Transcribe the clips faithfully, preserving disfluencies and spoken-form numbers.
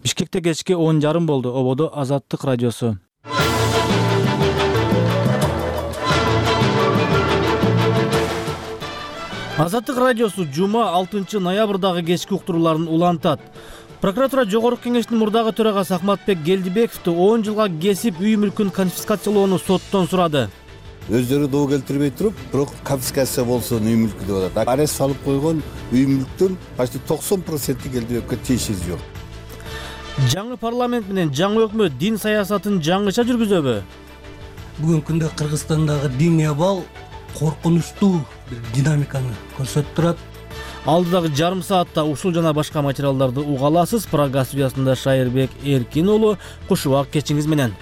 Бишкекте кечки он жарым болду. Ободо Азаттык радиосу. Азаттык радиосу жума алтынчы ноябрдагы кечки уктурууларын улантат. Прокуратура Жогорку кеңештин мурдагы төрагасы Ахматбек Келдибековду он жылга кесип үй мүлкүн конфискациялоону соттон сурады. Өздөрү доо келтирбей туруп, бирок конфискация болсун үй мүлкү деп атат. Арест салып койгон үй мүлктүн почти токсон проценти Келдибековге тиешеси жок. Жаңы парламент менен жаңы өкмөт дин саясатын жаңыча жүргүзөбү? Бүгүнкү күндө Кыргызстандагы диний абал коркунучтуу бир динамиканы көрсөтүп турат. Алдыдагы жарым саатта ушул жана башка материалдарды уга аласыз. Программа студиясында Шайырбек Эркин уулу, куш убак кечиңиз менен.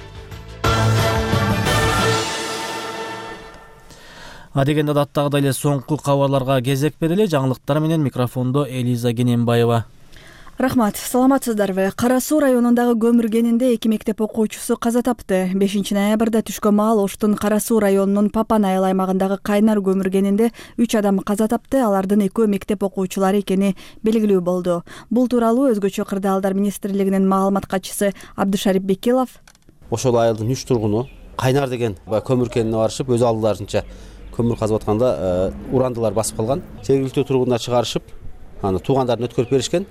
Адегенде адаттагыдай эле соңку кабарларга кезек берели. Жаңылыктар менен микрофондо Элиза Генембаева. Рахмат, саламатсыздарбы? Кара Суу районундагы көмүр кенинде эки мектеп окуучусу каза тапты. бешинчи ноябрда түшкөн маал Оштун Кара Суу районунун Папан айыл аймагындагы Кайнар көмүр кенинде үч адам каза тапты. Алардын экөө мектеп окуучулары экени белгилүү болду. Бул тууралуу Өзгөчө кырдаалдар министрлигинин маалымат катчысы Абдышарип Бекилов ошол айылдын үч тургуну Кайнар деген көмүр кенине барышып, өз алдыларынча көмүр казып атканда урандылар басып калган. Жергиликтүү тургундар чыгарышып, аны туугандарын өткөрүп беришкен.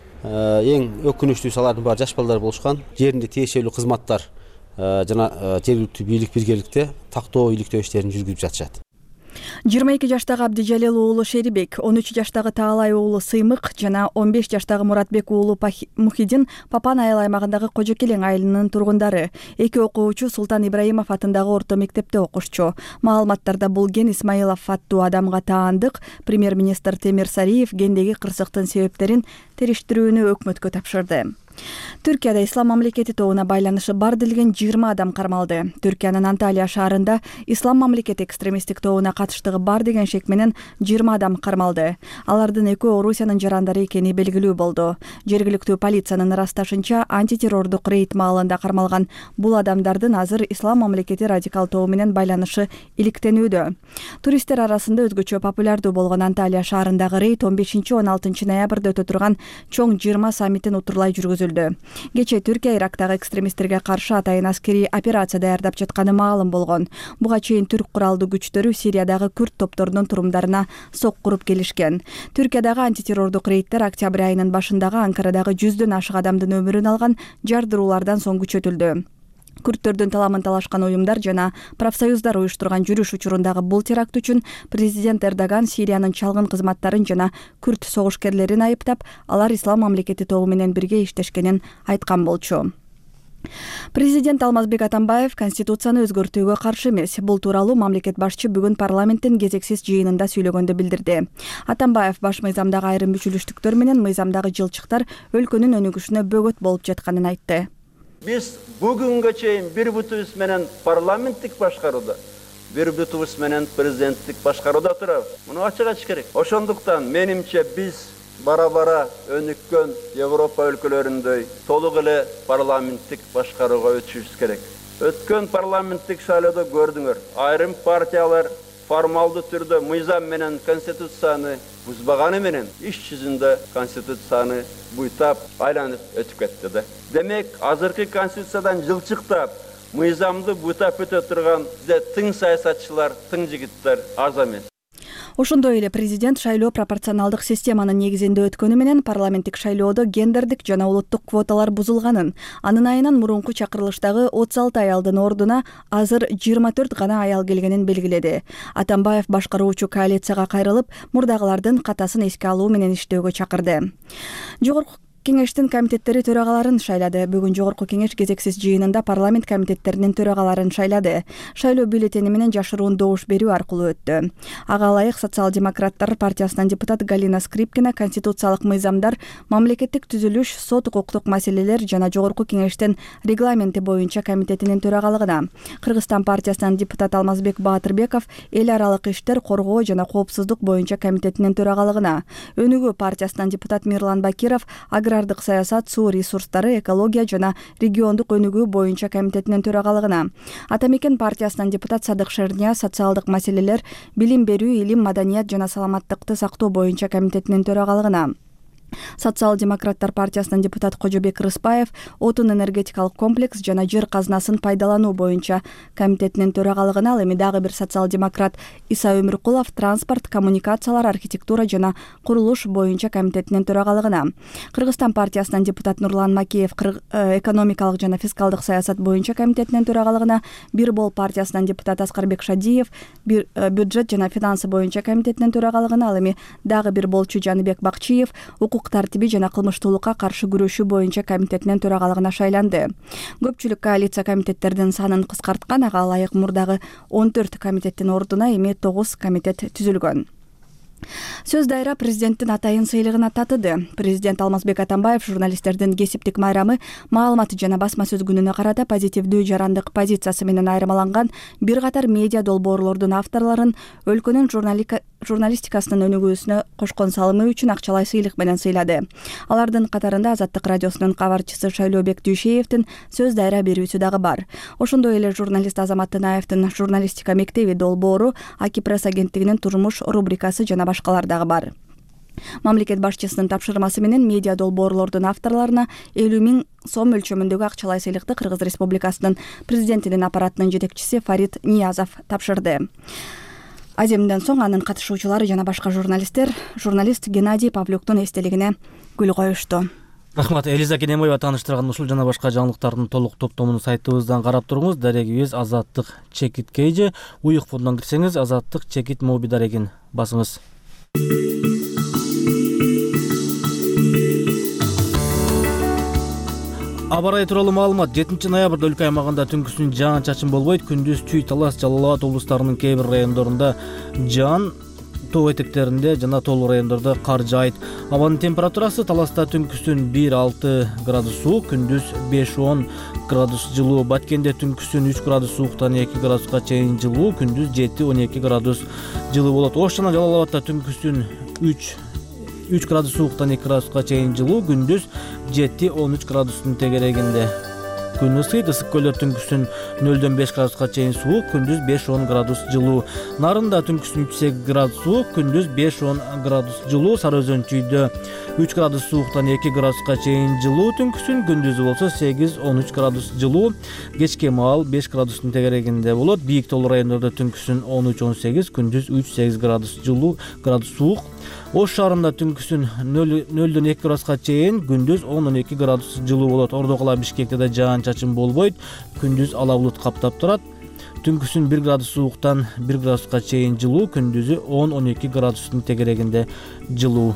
Эң өкүнүчтүүсү алардын баары жаш балдар болушкан. Жеринде тиешелүү кызматтар жана жергиликтүү бийлик биргеликте тактоо иликтөө иштерин жүргүзүп жатышат. жыйырма эки жаштагы Абдижалил уулу Шерибек, он үч жаштагы Таалай уулу Сыймык жана он беш жаштагы Муратбек уулу Мухидин Папан айыл аймагындагы Кожокелең айылынын тургундары. Эки окуучу Султан Ибраимов атындагы орто мектепте окушчу. Маалыматтарда бул ген Исмаилов аттуу адамга таандык. Премьер-министр Темир Сариев гендеги кырсыктын себептерин териштирүүнү өкмөткө тапшырды. Түркияда ислам мамлекети тобуна байланышы бар делген жыйырма адам кармалды. Түркиянын Анталия шаарында ислам мамлекети экстремисттик тобуна катыштыгы бар деген шек менен жыйырма адам кармалды. Алардын экөө Орусиянын жарандары экени белгилүү болду. Жергиликтүү полициянын ырасташынча антитеррордук рейд маалында кармалган бул адамдардын азыр ислам мамлекети радикал тобу менен байланышы иликтенүүдө. Туристтер арасында өзгөчө популярдуу болгон Анталия шаарындагы рейд он бешинчи он алтынчы ноябрда өтө турган чоң жыйырма саммитин утурлай жүргүзүлдү. Кечээ Түркия Ирактагы экстремисттерге каршы атайын аскерий операция даярдап жатканы маалым болгон. Буга чейин түрк куралдуу күчтөрү Сириядагы күрд топторунун турумдарына сок куруп келишкен. Түркиядагы антитеррордук рейдтер октябрь айынын башындагы Анкарадагы жүздөн ашык адамдын өмүрүн алган жардыруулардан соң күчөтүлдү. Күрттөрдүн таламын талашкан уюмдар жана профсоюздар уюштурган жүрүш учурундагы бул теракт үчүн президент Эрдоган Сириянын чалгын кызматтарын жана күрт согушкерлерин айыптап, алар ислам мамлекети тобу менен бирге иштешкенин айткан болчу. Президент Алмазбек Атамбаев Конституцияны өзгөртүүгө каршы эмес. Бул тууралуу мамлекет башчы бүгүн парламенттин кезексиз жыйынында сүйлөгөндө билдирди. Атамбаев баш мыйзамдагы айрым мүчүлүштүктөр менен мыйзамдагы жылчыктар өлкөнүн өнүгүшүнө бөгөт болуп жатканын айтты. Biz bugünkü çeyin bir bütüs menen parlamenttik başkaruda, bir bütüs menen prezidentlik başkaruda turab. Bunu açık açık gerek. Oşonduktan menimçe biz bara bara önükkön Avrupa ülkelerinde toluk ile parlamenttik başkaruga ötüşüz gerek. Ötkön parlamenttik şaylada gördüңөр. Ayrım partiyalar formaldı türde mıyzam menen konstitutsiyany buzbagany menen iş yüzünde konstitutsiyany buytap aylanıp ötüp ketdi de. Demek azırkı konstitutsiyadan жылчыктап, mıyzamды buytap ötө турган bize тың саясатчылар, тың жигиттер аз эмес. Ошондой эле президент шайлоо пропорционалдык системанын негизинде өткөнү менен парламенттик шайлоодо гендердик жана улуттук квоталар бузулганын, анын айынан мурунку чакырылыштагы отуз алты аялдын ордуна азыр жыйырма төрт гана аял келгенин белгиледи. Атамбаев башкаруучу коалицияга кайрылып, мурдагылардын катасын эске алуу менен иштөөгө чакырды. Жогорку Кеңештин комитеттери төрагаларын шайлады. Бүгүн Жогорку Кеңеш кезексиз жыйынында парламент комитеттеринин төрагаларын шайлады. Шайлоо бюллетени менен жашыруун добуш берүү аркылуу өттү. Ага ылайык социал-демократтар партиясынан депутат Галина Скрипкина конституциялык мыйзамдар, мамлекеттик түзүлүш, сот укуктук маселелер жана Жогорку Кеңештин регламенти боюнча комитетинин төрагалыгына, Кыргызстан партиясынан депутат Алмазбек Баатырбеков эл аралык иштер, коргоо жана коопсуздук боюнча комитетинин төрагалыгына, Өнүгүү партиясынан депутат Мирлан Бакиров агрардык саясат, суу ресурстары, экология жана региондук өнүгүү боюнча комитетинин төрагалыгына, Атамекен партиясынан депутат Садык Шерния социалдык маселелер, билим берүү, илим, маданият жана саламаттыкты сактоо боюнча комитетинин төрагалыгына, Социал-демократтар партиясынын депутаты Кожобек Рыспаев отун энергетикалык комплекс жана жер казынасын пайдалануу боюнча комитетинин төрагалыгына, ал эми дагы бир социал-демократ Иса Өмүркулов транспорт, коммуникациялар, архитектура жана курулуш боюнча комитетинин төрагалыгына. Кыргызстан партиясынын депутаты Нурлан Макеев экономикалык жана фискалдык саясат боюнча комитетинин төрагалыгына, Бир Бол партиясынын депутаты Аскарбек Шадиев бюджет жана финансы боюнча комитетинин төрагалыгына, ал эми дагы Бир Болчу Жаныбек Бакчиев укук тартиби жана кылмыштуулукка каршы күрөшүү боюнча комитетинин төрагалыгына шайланды. Көпчүлүк коалиция комитеттердин санын кыскарткан, ага ылайык мурдагы он төрт комитеттин ордуна эми тогуз комитет түзүлгөн. Сөз дайра президенттин атайын сыйлыгын татыды. Президент Алмазбек Атамбаев журналисттердин кесиптик майрамы, маалымат жана басма сөз күнүнө карата позитивдүү жарандык позициясы менен айырмаланган бир катар медиа долбоорлордун авторлорун өлкөнүн журналистикасынын өнүгүүсүнө кошкон салымы үчүн акчалай сыйлык менен сыйлады. Алардын катарында Азаттык радиосунун кабарчысы Шайлообек Дүйшеевдин сөз дайра берүүсү дагы бар. Ошондой эле журналист Азамат Тынаевдин журналистика мектеби долбоору, Аки пресс агенттигинин турмуш рубрикасы жана башкалар дагы бар. Мамлекет башчысынын тапшырмасы менен медиа долбоорлордун авторлоруна элүү миң сом өлчөмүндөгү акчалай сыйлыкты Кыргыз Республикасынын президентинин аппаратынын жетекчиси Фарид Ниязов тапшырды. Аземден соң анын катышуучулары жана башка журналисттер журналист Геннадий Павлюктун эстелигине гүл коюшту. Рахмат. Элиза Кенемоева тааныштырган ушул жана башка жаңылыктардын толук топтомун сайтыбыздан карап туруңуз. Дарегибиз Азаттык чекит кейжи. Уюк фондон кирсеңиз Азаттык чекит моби дарегин басыңыз. Аба ырайы тууралуу маалымат. жетинчи ноябрда өлкө аймагында түнкүсүн жаан чачын болбойт. Күндүз Чүй, Талас, Жалал Абад облустарынын кээ бир райондорунда жаан, тоо этектеринде жана тоолуу райондордо кар жаайт. Абанын температурасы Таласта түнкүсүн бир алты градус суук, күндүз беш он градус жылуу. Баткенде түнкүсүн үч градус сууктан эки градуска чейин жылуу, күндүз жети он эки градус жылуу болот. Ош жана Жалал Абадта түнкүсүн үч үч градус сууктан эки градуска чейин жылуу, күндүз жети он үч градустун тегерегинде. Күн ысыйт, ысык көлдөр түнкүсүн нөлдөн беш градуска чейин суук, күндүз беш он градус жылуу. Нарында түнкүсүн үч сегиз градус суук, күндүз беш он градус жылуу. Сары Өзөн Чүйдө үч градус сууктан эки градуска чейин жылуу, түнкүсүн күндүзү болсо сегиз он үч градус жылуу. Кечке маал беш градустун тегерегинде болот. Бийик тоолуу райондордо түнкүсүн он үч он сегиз, күндүз үч сегиз градус жылуу, градус суук. Ош шаарында түнкүсүн нөлдөн эки градуска чейин, күндүз он он эки градус жылуу болот. Ордо кала Бишкекте да жаан чачын болбойт, күндүз ала булут каптап турат. Түнкүсүн бир градус сууктан бир градуска чейин жылуу, күндүзү он он эки градустун тегерегинде жылуу.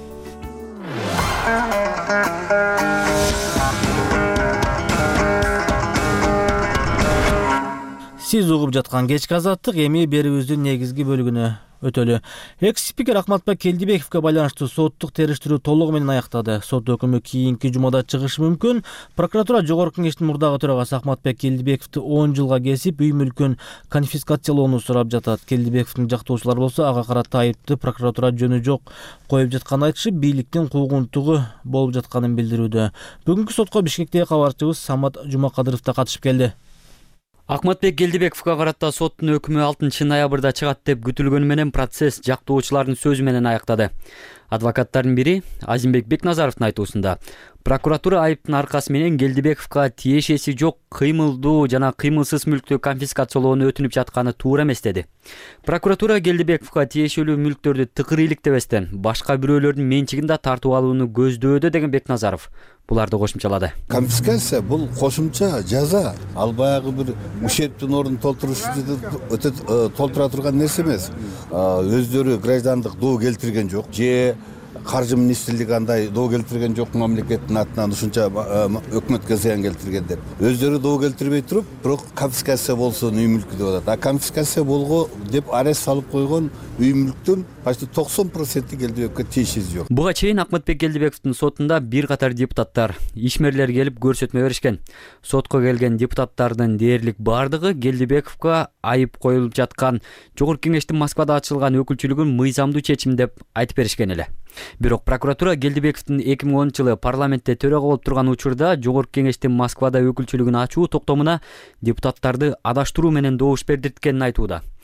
Сиз угуп жаткан кечки Азаттык, эми берүүбүздүн негизги бөлүгүнө өтөлү. Экс-спикер Акматбек Келдибековго байланыштуу соттук териштирүү толугу менен аяктады. Сот өкүмү кийинки жумада чыгышы мүмкүн. Прокуратура Жогорку Кеңештин мурдагы төрагасы Акматбек Келдибековду он жылга кесип, үй мүлкүн конфискациялоону сурап жатат. Келдибековдун жактоочулары болсо ага карата айыпты прокуратура жөнү жок коюп жатканын айтышып, бийликтин куугунтугу болуп жатканын билдирүүдө. Бүгүнкү сотко Бишкектеги кабарчыбыз Самат Жумакадыров да катышып келди. Акматбек Келдибековго карата соттун өкүмү алтынчы ноябрда чыгат деп күтүлгөнү менен процесс жактоочулардын сөзү менен аяктады. Адвокаттардын бири Азимбек Бекназаровдун айтуусунда прокуратура айыптын аркасы менен Келдибековго тиешеси жок кыймылдуу жана кыймылсыз мүлктү конфискациялоону өтүнүп жатканы туура эмес деди. Прокуратура Келдибековго тиешелүү мүлктөрдү тыкыр иликтебестен башка бирөөлөрдүн менчигинде тартып алууну көздөөдө деген Бекназаров буларды кошумчалады. Конфискация бул кошумча жаза. Ал баягы бир ущербтин ордун толтурушты толтура турган нерсе эмес. Өздөрү граждандык доо келтирген жок, же каржы министрлиги андай доо келтирген жок, мамлекеттин атынан ушунча өкмөткө зыян келтирген деп. Өздөрү доо келтирбей туруп, бирок конфискация болсун үй мүлкү деп атат. А конфискация болго деп арест салып койгон үй мүлктүн почти токсон проценти Келдибековго тиешеси жок. Буга чейин Акматбек Келдибековдун сотунда бир катар депутаттар, ишмерлер келип көрсөтмө беришкен. Сотко келген депутаттардын дээрлик бардыгы Келдибековго айып коюлуп жаткан Жогорку Кеңештин Москвада ачылган өкүлчүлүгүн мыйзамдуу чечим деп айтып беришкен эле. Бирок прокуратура Келдибековдун эки миң онунчу жылы парламентте төрага болуп турган учурда Жогорку Кеңештин Москвада өкүлчүлүгүн ачуу токтомуна депутаттарды адаштыруу менен добуш бердирткенин айтууда.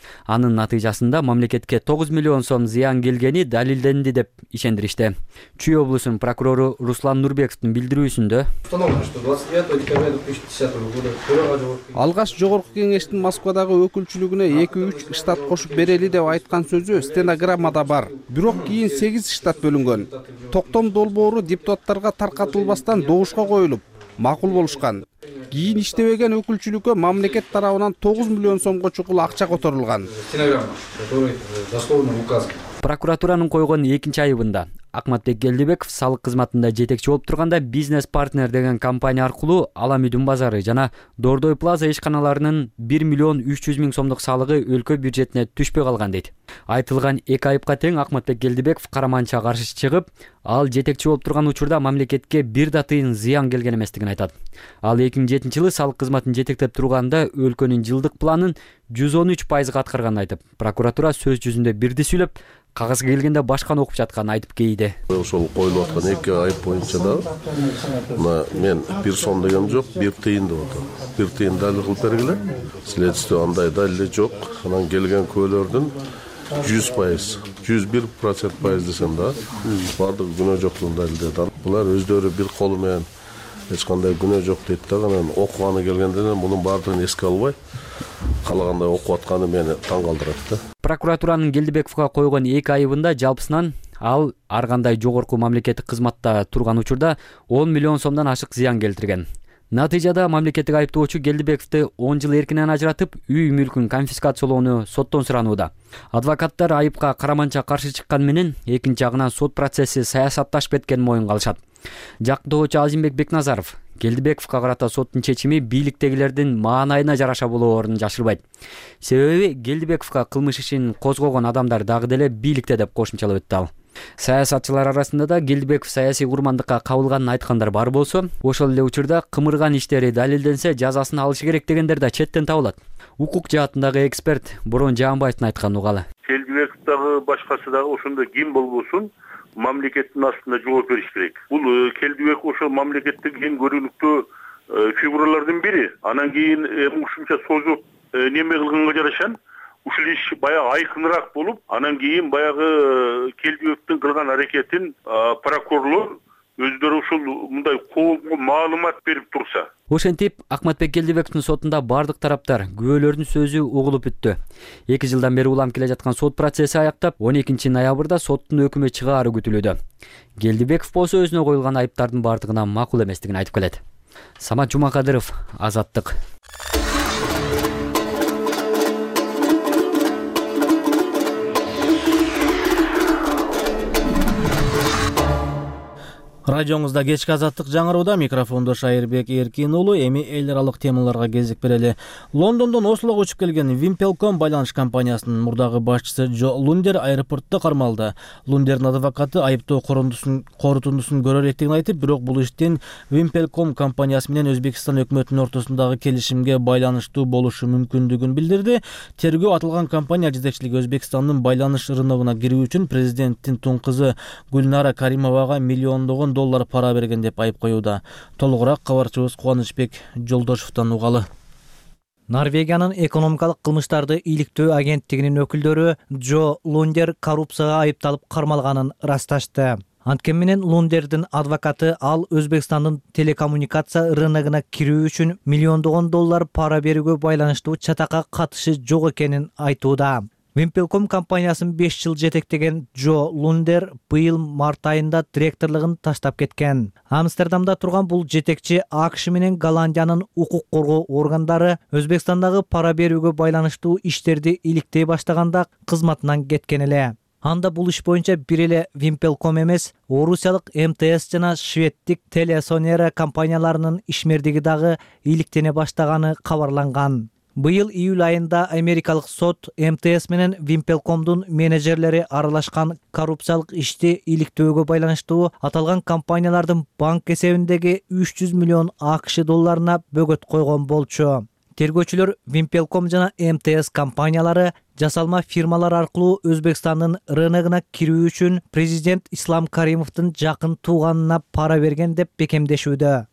Анын натыйжасында мамлекетке тогуз миллион сом зыян келгени далилденди деп ишендиришти. Чүй облусунун прокурору Руслан Нурбековдун билдирүүсүндө установлено, что двадцать девятого декабря две тысячи десятого года алгаш жогорку кеңештин Москвадагы өкүлчүлүгүнө эки үч штат кошуп берели деп айткан сөзү стенограммада бар. Бирок кийин сегиз штат бөлүнгөн. Токтом долбоору депутаттарга таркатылбастан добушка коюлуп, макул болушкан. Кийин иштебеген өкүлчүлүккө мамлекет тарабынан тогуз миллион сомго чукул акча которулган. Стенограмма, который дословно указан. Прокуратуранын койгон экинчи айыбында Акматбек Келдибеков салык кызматында жетекчи болуп турганда Бизнес Партнер деген компания аркылуу Алам үйдүн базары жана Дордой Плаза ишканаларынын бир миллион үч жүз миң сомдук салыгы өлкө бюджетине түшпөй калган дейт. Айтылган эки айыпка тең Акматбек Келдибеков караманча каршы чыгып, ал жетекчи болуп турган учурда мамлекетке бир да тыйын зыян келген эместигин айтат. Ал эки миң жетинчи жылы салык кызматын жетектеп турганда өлкөнүн жылдык планын жүз он үч пайызга аткарганын айтып, прокуратура сөз жүзүндө бирди сүйлөп, кагазга келгенде башканы окуп жатканын айтып кейиди. Ошол коюлуп аткан эки айып боюнча да мен бир сом деген жок, бир тыйын деп атам. Бир тыйын далил кылып бергиле. Следствие андай далил жок. Анан келген көөлөрдүн жүз пайыз, жүз бир процент пайыз десем да, бардыгы күнөө жоктугун далилдеди. Булар өздөрү бир колу менен эч кандай күнөө жок дейт да, анан окуганы келгенде мунун бардыгын эске албай калагандай окуп атканы мени таң калтырат да. Прокуратуранын Келдибековго койгон эки айыбында жалпысынан ал ар кандай жогорку мамлекеттик кызматта турган учурда он миллион сомдон ашык зыян келтирген. Натыйжада мамлекеттик айыптоочу Келдибековду он жыл эркинен ажыратып, үй мүлкүн конфискациялоону соттон суранууда. Адвокаттар айыпка караманча каршы чыккан менен экинчи жагынан сот процесси саясатташып кеткенин моюнга алышат. Жактоочу Азимбек Бекназаров Келдибековго карата соттун чечими бийликтегилердин маанайына жараша болоорун жашырбайт. Себеби Келдибековго кылмыш ишин козгогон адамдар дагы деле бийликте деп кошумчалап өттү ал. Саясатчылар арасында да Келдибеков саясий курмандыкка кабылганын айткандар бар болсо, ошол эле учурда кымырган иштери далилденсе жазасын алышы керек дегендер да четтен табылат. Укук жаатындагы эксперт Борон Жаанбаевдин айтканын угалы. Келдибеков дагы башкасы дагы ошондо ким болбосун мамлекеттин астында жооп бериш керек. Бул Келдибеков ошол мамлекеттик эң көрүнүктүү фигуралардын бири. Анан кийин ушунча созуп неме кылганга жарашан ушул иш баягы айкыныраак болуп, анан кийин баягы Келдибековдун кылган аракетин прокурорлор өздөрү ушул мындай коомго маалымат берип турса. Ошентип, Акматбек Келдибековдун сотунда бардык тараптар күбөлөрдүн сөзү угулуп бүттү. эки жылдан бери улам келе жаткан сот процесси аяктап, он экинчи ноябрда соттун өкүмү чыгаары күтүлүүдө. Келдибеков болсо өзүнө коюлган айыптардын бардыгына макул эместигин айтып келет. Самат Жумакадыров, Азаттык. Радиоңузда кечки Азаттык жаңырууда, микрофондо Шайырбек Эркин уулу. Эми эл аралык темаларга кезек берели. Лондондон Ослого учуп келген Wimpelcom байланыш компаниясынын мурдагы башчысы Джо Лундер аэропортто кармалды. Лундердин адвокаты айыптоо корутундусун көрө электигин айтып, бирок бул иштин Wimpelcom компаниясы менен Өзбекстан өкмөтүнүн ортосундагы келишимге байланыштуу болушу мүмкүндүгүн билдирди. Тергөө атылган компания жетекчилиги Өзбекстандын байланыш рыногуна кирүү үчүн президенттин тун кызы Гүлнара Каримовага миллиондогон доллар пара берген деп айып коюуда. Толугураак кабарчыбыз Кубанычбек Жолдошевдон угалы. Норвегиянын экономикалык кылмыштарды иликтөө агенттигинин өкүлдөрү Джо Лундер коррупцияга айыпталып кармалганын ырасташты. Анткени менен Лундердин адвокаты ал Өзбекстандын телекоммуникация рыногуна кирүү үчүн миллиондогон доллар пара берүүгө байланыштуу чатакка катышы жок экенин айтууда. Wimpelcom компаниясын беш жыл жетектеген Джо Лундер быйыл март айында директорлугун таштап кеткен. Амстердамда турган бул жетекчи АКШ менен Голландиянын укук коргоо органдары Өзбекстандагы пара берүүгө байланыштуу иштерди иликтей баштаганда кызматынан кеткен эле. Анда бул иш боюнча бир эле Wimpelcom эмес, орусиялык эм тэ эс жана шведтик Телесонера компанияларынын ишмердиги дагы иликтене баштаганы кабарланган. Быйыл июль айында америкалык сот эм тэ эс менен Wimpelcomдун менеджерлери аралашкан коррупциялык ишти иликтөөгө байланыштуу аталган компаниялардын банк эсебиндеги үч жүз миллион АКШ долларына бөгөт койгон болчу. Тергөөчүлөр Wimpelcom жана эм тэ эс компаниялары жасалма фирмалар аркылуу Өзбекстандын рыногуна кирүү үчүн президент Ислам Каримовдун жакын тууганына пара берген деп бекемдешүүдө.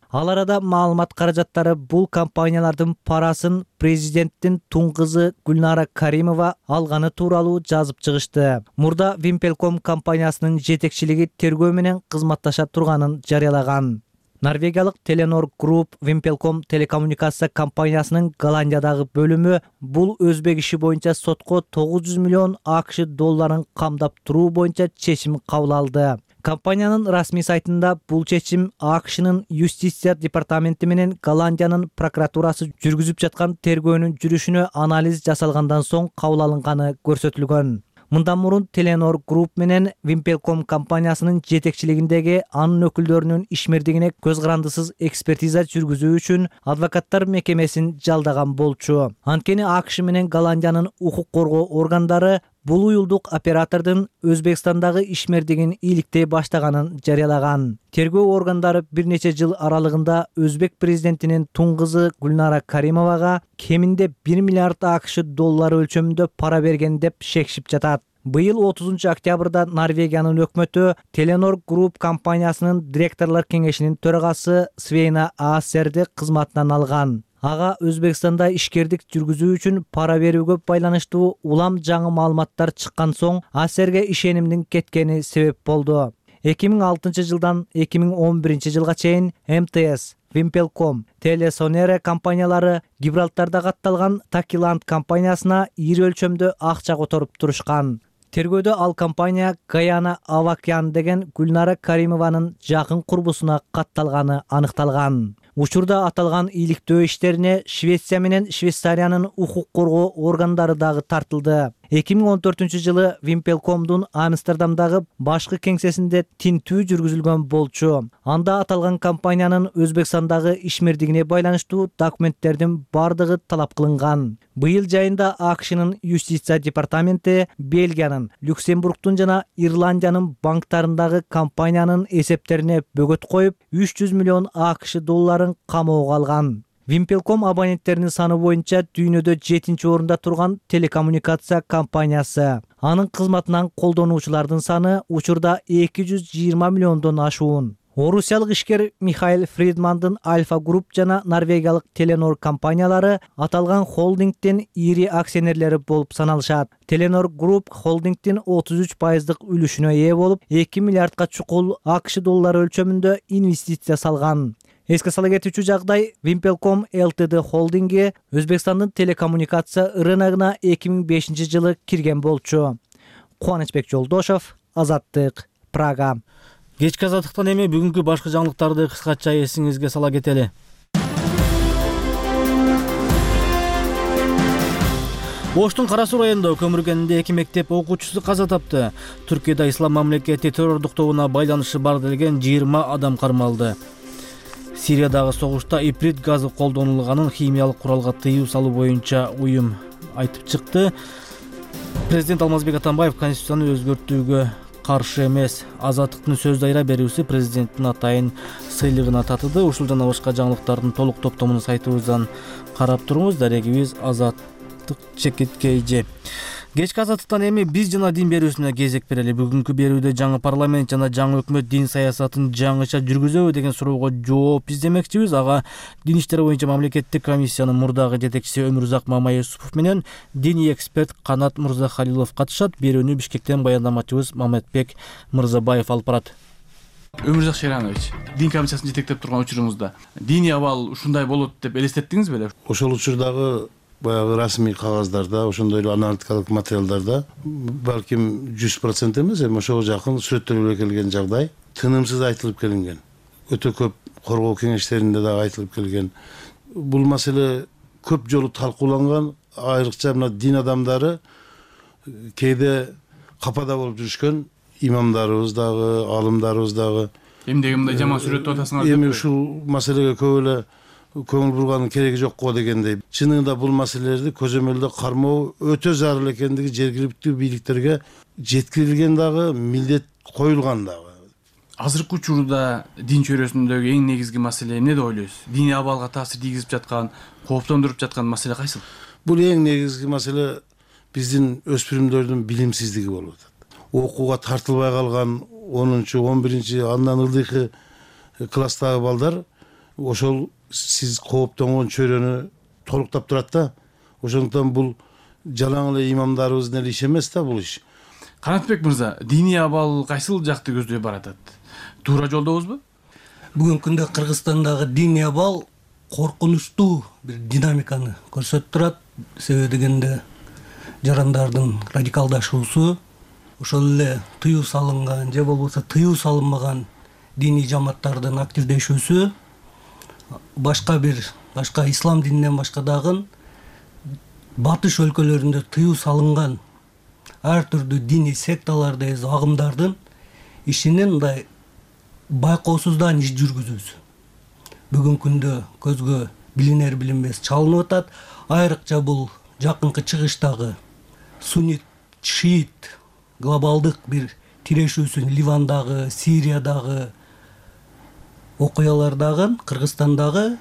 Ал арада маалымат каражаттары бул компаниялардын парасын президенттин тун кызы Гүлнара Каримова алганы тууралуу жазып чыгышты. Мурда Вимпелком компаниясынын жетекчилиги тергөө менен кызматташа турганын жарыялаган. Норвегиялык Теленор Group Вимпелком телекоммуникация компаниясынын Голландиядагы бөлүмү бул өзбек иши боюнча сотко тогуз жүз миллион АКШ долларын камдап туруу боюнча чечим кабыл алды. Компаниянын расмий сайтында бул чечим АКШнын юстиция департаменти менен Голландиянын прокуратурасы жүргүзүп жаткан тергөөнүн жүрүшүнө анализ жасалгандан соң кабыл алынганы көрсөтүлгөн. Мындан мурун Теленор Group менен Вимпелком компаниясынын жетекчилигиндеги анын өкүлдөрүнүн ишмердигине көз карандысыз экспертиза жүргүзүү үчүн адвокаттар мекемесин жалдаган болчу. Анткени АКШ менен Голландиянын укук коргоо органдары бул уюлдук оператордун Өзбекстандагы ишмердигин ийгиликтей баштаганын жарыялаган. Тергөө органдары бир нече жыл аралыгында өзбек президентинин тун кызы Гүлнара Каримовага кеминде бир миллиард АКШ доллары өлчөмүндө пара берген деп шекшип жатат. Быйыл отузунчу октябрда Норвегиянын өкмөтү Теленор Group компаниясынын директорлор кеңешинин төрагасы Свейна Аасерди кызматынан алган. Ага Өзбекстанда ишкердик жүргүзүү үчүн пара берүүгө байланыштуу улам жаңы маалыматтар чыккан соң Аасерге ишенимдин кеткени себеп болду. эки миң алтынчы жылдан эки миң он биринчи жылга чейин эм тэ эс, Вимпелком, Телесонере компаниялары Гибралтарда катталган Такиланд компаниясына ири өлчөмдө акча которуп турушкан. Тергөөдө ал компания Гаяна Авакян деген Гүлнара Каримованын жакын курбусуна катталганы аныкталган. Учурда аталган ийгиликтөө иштерине Швеция менен Швейцариянын укук коргоо органдары дагы тартылды. эки миң он төртүнчү жылы Вимпелкомдун Амстердамдагы башкы кеңсесинде тинтүү жүргүзүлгөн болчу. Анда аталган компаниянын Өзбекстандагы ишмердигине байланыштуу документтердин бардыгы талап кылынган. Быйыл жайында АКШнын юстиция департаменти Бельгиянын, Люксембургдун жана Ирландиянын банктарындагы компаниянын эсептерине бөгөт коюп, үч жүз миллион АКШ долларын камоого алган. Вимпелком абоненттеринин саны боюнча дүйнөдө жетинчи орунда турган телекоммуникация компаниясы. Анын кызматынан колдонуучулардын саны учурда эки жүз жыйырма миллиондон ашуун. Орусиялык ишкер Михаил Фридмандын Альфа Групп жана норвегиялык Теленор компаниялары аталган холдингдин ири акционерлери болуп саналышат. Теленор Групп холдингдин отуз үч пайыздык үлүшүнө ээ болуп, эки миллиардка чукул АКШ доллары өлчөмүндө инвестиция салган. Эске сала кетүүчү жагдай, Вимпелком ЛТД холдинги Өзбекстандын телекоммуникация рыногуна эки миң бешинчи жылы кирген болчу. Кубанычбек Жолдошов, Азаттык, Прага. Кечки азаттыктан эми бүгүнкү башкы жаңылыктарды кыскача эсиңизге сала кетели. Оштун Кара Суу районунда көмүргенинде эки мектеп окуучусу каза тапты. Түркияда ислам мамлекети террордук тобуна байланышы бар делген жыйырма адам кармалды. Сириядагы согушта иприт газы колдонулганын химиялык куралга тыюу салуу боюнча уюм айтып чыкты. Президент Алмазбек Атамбаев конституцияны өзгөртүүгө каршы эмес. Азаттыктын сөз дайра берүүсү президенттин атайын сыйлыгына татыды. Ушул жана башка жаңылыктардын толук топтомун сайтыбыздан карап туруңуз. Дарегибиз Азаттык Чекиткейже. Кечки азаттыктан эми биз жана дин берүүсүнө кезек берели. Бүгүнкү берүүдө жаңы парламент жана жаңы өкмөт дин саясатын жаңыча жүргүзөбү деген суроого жооп издемекчибиз. Ага дин иштери боюнча мамлекеттик комиссиянын мурдагы жетекчиси Өмүрзак Мамаюсупов менен диний эксперт Канат Мырзахалилов катышат. Берүүнү Бишкектен баяндамачыбыз Маматбек Мырзабаев алып барат. Өмүрзак Шеранович, дин комиссиясын жетектеп турган учурубузда диний абал ушундай болот деп элестеттиңиз беле? Ошол учурдагы баягы расмий кагаздарда, ошондой эле аналитикалык материалдарда балким жүз процент эмес, эми ошого жакын сүрөттөлүп келген жагдай тынымсыз айтылып келинген. Өтө көп коргоо кеңештеринде да айтылып келген. Бул маселе көп жолу талкууланган, айрыкча мына дин адамдары кээде капада болуп жүрүшкөн, имамдарыбыз дагы, алымдарыбыз дагы. Эмнеге мындай жаман сүрөттү атасыңар деп? Эми ушул маселеге көп эле көңүл бурганын кереги жок го дегендей. Чынында бул маселелерди көзөмөлдө кармоо өтө зарыл экендиги жергиликтүү бийликтерге жеткирилген дагы, милдет коюлган дагы. Азыркы учурда дин чөйрөсүндөгү эң негизги маселе эмне деп ойлойсуз? Диний абалга таасир тийгизип жаткан, кооптондуруп жаткан маселе кайсыл? Бул эң негизги маселе биздин өспүрүмдөрдүн билимсиздиги болуп атат. Окууга тартылбай калган онунчу он биринчи андан ылдыйкы класстагы балдар ошол сиз кооптонгон чөйрөнү толуктап турат да. Ошондуктан бул жалаң эле имамдарыбыздын эле иши эмес да бул иш. Канатбек мырза, диний абал кайсыл жакты көздөй баратат? Туура жолдобузбу? Бүгүнкү күндө Кыргызстандагы диний абал коркунучтуу бир динамиканы көрсөтүп турат. Себеби дегенде жарандардын радикалдашуусу, ошол эле тыюу салынган же болбосо тыюу салынмаган диний жамааттардын активдешүүсү, башка бир башка ислам дининен башка дагы батыш өлкөлөрүндө тыюу салынган ар түрдүү диний секталарды, агымдардын ишинин мындай байкоосуздан иш жүргүзүүсү бүгүнкү күндө көзгө билинер билинбес чалынып атат. Айрыкча бул жакынкы чыгыштагы суннит, шиит глобалдык бир тирешүүсүн Ливандагы, Сириядагы окуялардагы, Кыргызстандагы,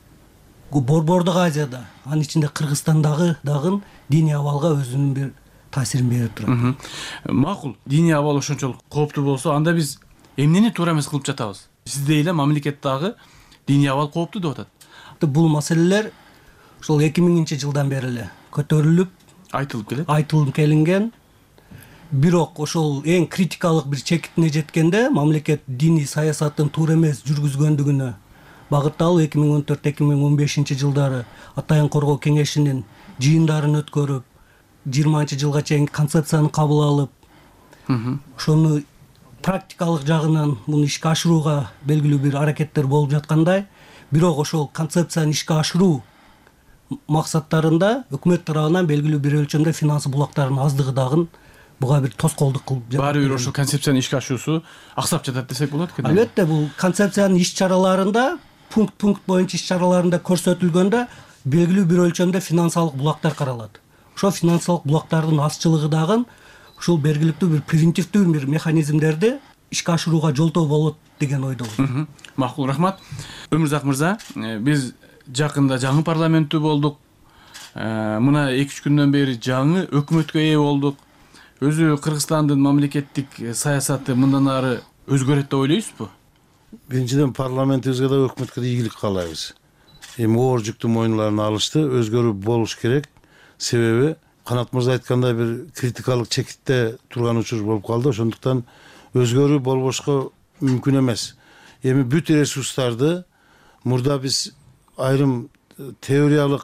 Борбордук Азияда, анын ичинде Кыргызстандагы дагы диний абалга өзүнүн бир таасирин берип турат. Макул, диний абал ошончолук кооптуу болсо, анда биз эмнени туура эмес кылып жатабыз? Сиздей эле мамлекеттагы диний абал кооптуу деп атат. Бул маселелер ошол эки миңинчи жылдан бери эле көтөрүлүп, айтылып келет. Айтылып келинген. Бирок ошол эң критикалык бир чекитине жеткенде мамлекет диний саясатын туура эмес жүргүзгөндүгүнө багытталып эки миң он төрт эки миң он бешинчи жылдары Атайын коргоо кеңешинин жыйындарын өткөрүп, жыйырманчы жылга чейин концепцияны кабыл алып, ошону практикалык жагынан муну ишке ашырууга белгилүү бир аракеттер болуп жаткандай, бирок ошол концепцияны ишке ашыруу максаттарында өкмөт тарабынан белгилүү бир өлчөмдө финансы булактарынын аздыгы дагы буга бир тоскоолдук кылып жатат. Баары бир ошол концепцияны ишке ашуусу аксап жатат десек болот экен. Албетте, бул концепциянын иш-чараларында пункт пункт боюнча иш-чараларында көрсөтүлгөндө белгилүү бир өлчөмдө финансылык булактар каралат. Ошол финансылык булактардын азчылыгы дагы ушул бергиликтүү бир превентивдүү бир механизмдерди ишке ашырууга жолтоо болот деген ойдомун. Макул, рахмат. Өмүрзак мырза, биз жакында жаңы парламенттүү болдук. Мына эки үч күндөн бери жаңы өкмөткө ээ болдук. Өзү Кыргызстандын мамлекеттик саясаты мындан ары өзгөрөт деп ойлойсузбу? Биринчиден парламентибизге да өкмөткө да ийгилик каалайбыз. Эми оор жүктү мойнуна алышты, өзгөрүү болуш керек. Себеби Канат мырза айткандай бир критикалык чекитте турган учур болуп калды. Ошондуктан өзгөрүү болбошко мүмкүн эмес. Эми бүт ресурстарды мурда биз айрым теориялык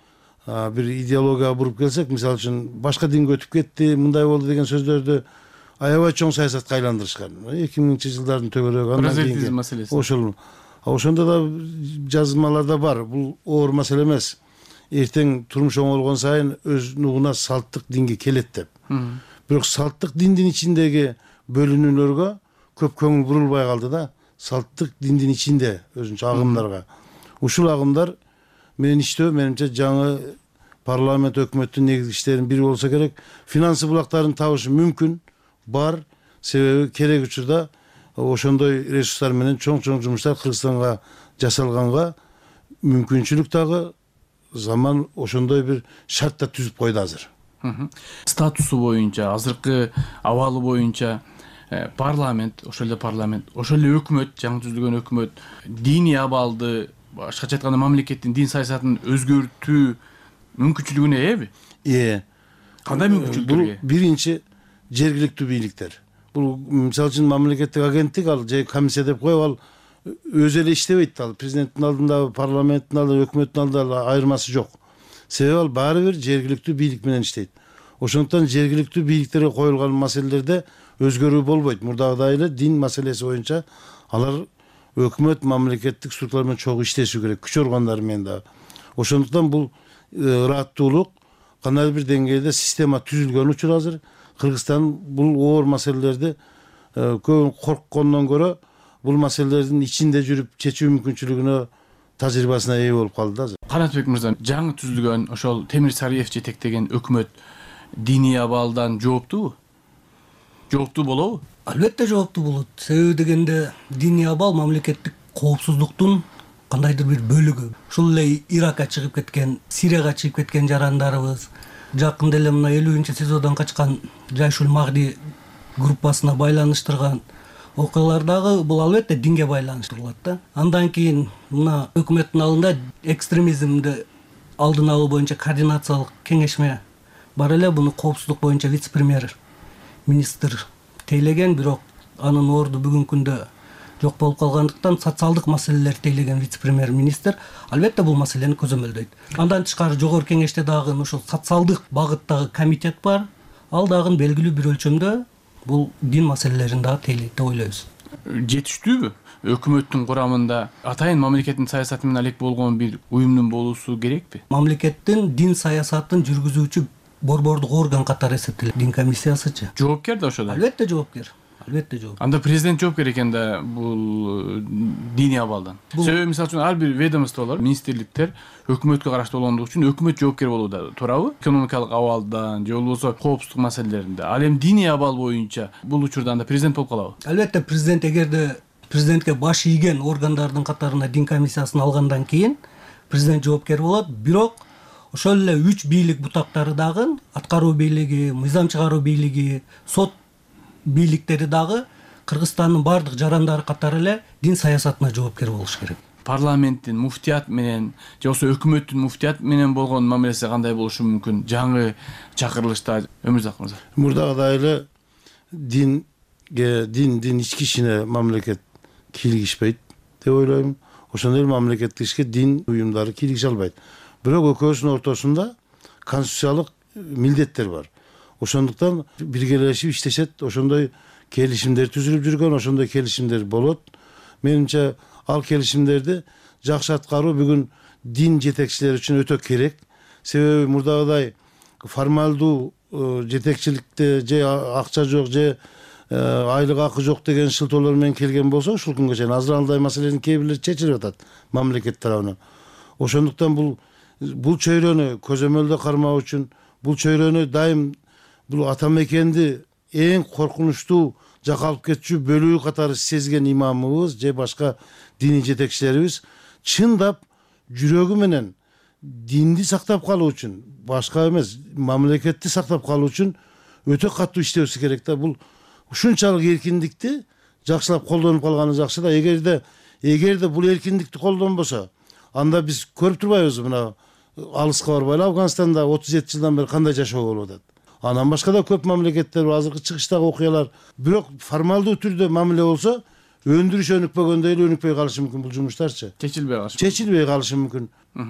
бир идеологияга буруп келсек, мисалы үчүн башка динге өтүп кетти, мындай болду деген сөздөрдү аябай чоң саясатка айландырышкан. эки миңинчи жылдардын төгөрөгү андан кийинки ошол ошондо да жазмаларда бар. Бул оор маселе эмес. Эртең турмуш оңолгон сайын өз нугуна салттык динге келет деп. Бирок салттык диндин ичиндеги бөлүнүүлөргө көп көңүл бурулбай калды да. Салттык диндин ичинде өзүнчө агымдарга. Ушул агымдар менин иштөө менимче жаңы парламент өкмөттүн негизги иштеринин бири болсо керек. Финансы булактарын табышы мүмкүн, бар. Себеби керек учурда ошондой ресурстар менен чоң-чоң жумуштар Кыргызстанга жасалганга мүмкүнчүлүк дагы заман ошондой бир шарт да түзүп койду азыр. Статусу боюнча, азыркы абалы боюнча парламент, ошол эле парламент, ошол эле өкмөт, жаңы түзүлгөн өкмөт диний абалды, башкача айтканда мамлекеттин дин саясатын өзгөртүү мүмкүнчүлүгүнө ээби? Ээ. Кандай мүмкүнчүлүктөргө? Бул биринчи жергиликтүү бийликтер. Бул мисалы үчүн мамлекеттик агенттик ал же комиссия деп коюп ал өзү эле иштебейт. Ал президенттин алдында, парламенттин алдында, өкмөттүн алдында айырмасы жок. Себеби ал баары бир жергиликтүү бийлик менен иштейт. Ошондуктан жергиликтүү бийликтерге коюлган маселелерде өзгөрүү болбойт. Мурдагыдай эле дин маселеси боюнча алар өкмөт мамлекеттик структуралар менен чогуу иштеши керек, күч органдары менен да. Ошондуктан бул ыраттуулук кандайдыр бир деңгээлде система түзүлгөн учур азыр. Кыргызстан бул оор маселелерди көп корккондон көрө бул маселелердин ичинде жүрүп чечүү мүмкүнчүлүгүнө тажрыйбасына ээ болуп калды да. Канатбек мырза, жаңы түзүлгөн ошол Темир Сариев жетектеген өкмөт диний абалдан жооптубу? Жооптуу болобу? Албетте жооптуу болот. Себеби дегенде диний абал мамлекеттик коопсуздуктун кандайдыр бир бөлүгү. Ушул эле Иракка чыгып кеткен, Сирияга чыгып кеткен жарандарыбыз, жакында эле мына элүүнчү сезондон качкан Жайшул Магди группасына байланыштырган окуялар дагы бул албетте динге байланыштуу болот да. Андан кийин мына өкмөттүн алдында экстремизмди алдын алуу боюнча координациялык кеңешме бар эле. Буну коопсуздук боюнча вице-премьер министр тейлеген, бирок анын орду бүгүнкү күндө жок болуп калгандыктан социалдык маселелерди тейлеген вице-премьер министр албетте бул маселени көзөмөлдөйт. Андан тышкары жогорку кеңеште дагы ушул социалдык багыттагы комитет бар. Ал дагы белгилүү бир өлчөмдө бул дин маселелерин дагы тейлейт деп ойлойбуз. Жетиштүүбү? Өкмөттүн курамында атайын мамлекеттин саясаты менен алек болгон бир уюмдун болуусу керекпи? Мамлекеттин дин саясатын жүргүзүүчү борбордук орган катары эсептелет. Дин комиссиясычы. Жоопкер да ошодо? Албетте жоопкер. Албетте жооп. Анда президент жоопкер экен да бул диний абалдан. Себеби мисалы үчүн ар бир ведомстволор, министрликтер өкмөткө караштуу болгондугу үчүн өкмөт жоопкер болууда, туурабы? Экономикалык абалдан же болбосо коопсуздук маселелеринде. Ал эми диний абал боюнча бул учурда анда президент болуп калабы? Албетте президент эгерде президентке баш ийген органдардын катарына дин комиссиясын алгандан кийин президент жоопкер болот. Бирок ошол эле үч бийлик бутактары дагы, аткаруу бийлиги, мыйзам чыгаруу бийлиги, сот бийликтери дагы Кыргызстандын бардык жарандары катары эле дин саясатына жоопкер болуш керек. Парламенттин муфтият менен же болбосо өкмөттүн муфтият менен болгон мамилеси кандай болушу мүмкүн? Жаңы чакырылышта Өмүрзак мырза. Мурдагыдай эле динге, дин дин ички ишине мамлекет кийлигишпейт деп ойлойм. Ошондой эле мамлекеттик ишке дин уюмдары кийлигише албайт. Бирок экөөсүнүн ортосунда конституциялык милдеттер бар. Ошондуктан биргелешип иштешет, ошондой келишимдер түзүлүп жүргөн, ошондой келишимдер болот. Менимче ал келишимдерди жакшы аткаруу бүгүн дин жетекчилери үчүн өтө керек. Себеби мурдагыдай формалдуу жетекчиликте же акча жок, же айлык акы жок деген шылтоолор менен келген болсо, ушул күнгө чейин азыр андай маселенин кээ бирлери чечилип атат мамлекет тарабынан. Ошондуктан бул бул чөйрөнү көзөмөлдө кармоо үчүн, бул чөйрөнү дайым бул ата мекенди эң коркунучтуу жакалып кетчү бөлүү катары сезген имамыбыз же башка диний жетекчилерибиз чындап жүрөгү менен динди сактап калуу үчүн, башка эмес, мамлекетти сактап калуу үчүн өтө катуу иштебесе керек да. Бул ушунчалык эркиндикти жакшылап колдонуп калганы жакшы да. Эгерде эгерде бул эркиндикти колдонбосо, анда биз көрүп турбайбызбы мына алыска барбай эле Афганистанда отуз жети жылдан бери кандай жашоо болуп атат. Анан башка да көп мамлекеттер бар, азыркы чыгыштагы окуялар. Бирок формалдуу түрдө мамиле болсо, өндүрүш өнүкпөгөндөй эле өнүкпөй калышы мүмкүн бул жумуштарчы. Чечилбей калышы. Чечилбей калышы мүмкүн.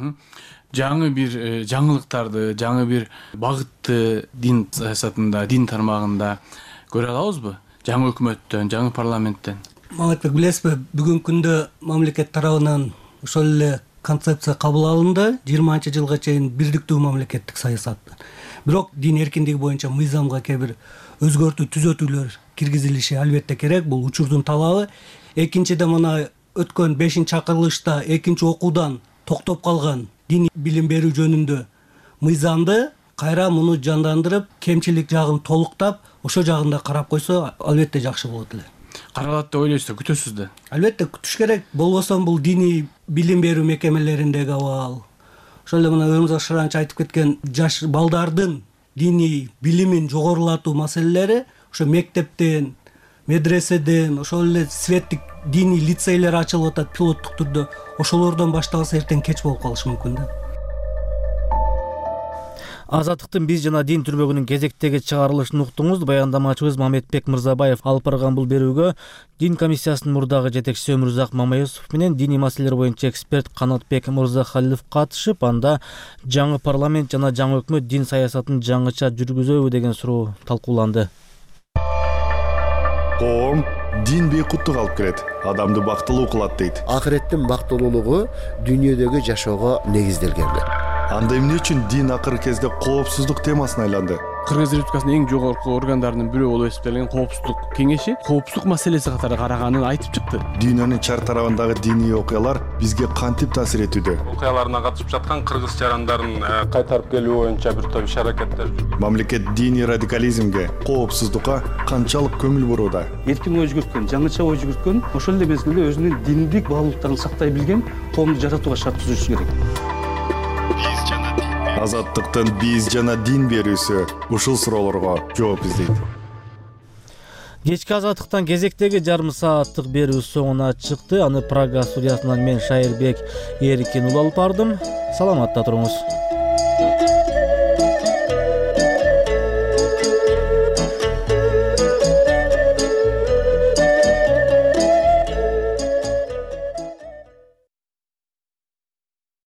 Жаңы бир жаңылыктарды, жаңы бир багытты дин саясатында, дин тармагында көрө алабызбы? Жаңы өкмөттөн, жаңы парламенттен. Маматбек, билесизби, бүгүнкү күндө мамлекет тарабынан ошол эле концепция кабыл алынды. жыйырманчы жылга чейин бирдиктүү мамлекеттик саясат. Бирок дин эркиндиги боюнча мыйзамга кээ бир өзгөртүү, түзөтүүлөр киргизилиши албетте керек. Бул учурдун талабы. Экинчиден мына өткөн бешинчи чакырылышта экинчи окуудан токтоп калган дин билим берүү жөнүндө мыйзамды кайра муну жандандырып, кемчилик жагын толуктап, ошо жагында карап койсо албетте жакшы болот эле. Каралат деп ойлойсуз да, күтөсүз да? Албетте күтүш керек. Болбосо бул диний билим берүү мекемелериндеги абал, ошол эле мына Өмүрзак Шаранч айтып кеткен жаш балдардын диний билимин жогорулатуу маселелери ошо мектептен, медреседен, ошол эле светтик диний лицейлер ачылып атат пилоттук түрдө. Ошолордон башталса эртең кеч болуп калышы мүмкүн да. Азаттыктын биз жана дин түрмөгүнүн кезектеги чыгарылышын уктуңуз. Баяндамачыбыз Мамедбек Мырзабаев алып барган бул берүүгө дин комиссиясынын мурдагы жетекчиси Өмүрзак Мамаевсов менен диний маселелер боюнча эксперт Канатбек Мырзахалилов катышып, анда жаңы парламент жана жаңы өкмөт дин саясатын жаңыча жүргүзөбү деген суроо талкууланды. Коом дин бейкуттук алып келет, адамды бактылуу кылат дейт. Акыреттин бактылуулугу дүйнөдөгү жашоого негизделген. Анда эмне үчүн дин акыркы кезде коопсуздук темасына айланды? Кыргыз Республикасынын эң жогорку органдарынын бирөө болуп эсептелген коопсуздук кеңеши коопсуздук маселеси катары караганын айтып чыкты. Дүйнөнүн чар тарабындагы диний окуялар бизге кантип таасир этүүдө? Окуяларына катышып жаткан кыргыз жарандарын кайтарып келүү боюнча бир топ иш-аракеттер. Мамлекет диний радикализмге, коопсуздукка канчалык көңүл бурууда? Эркин ой жүгүрткөн, жаңыча ой жүгүрткөн, ошол эле мезгилде өзүнүн диндик баалуулуктарын сактай билген коомду жаратууга шарт түзүшү керек. Азаттыктын биз жана дин берүүсү ушул суроолорго жооп издейт. Кечки азаттыктан кезектеги жарым сааттык берүүбүз соңуна чыкты. Аны Прага студиясынан мен Шайырбек Эркин улы алып бардым. Саламатта туруңуз.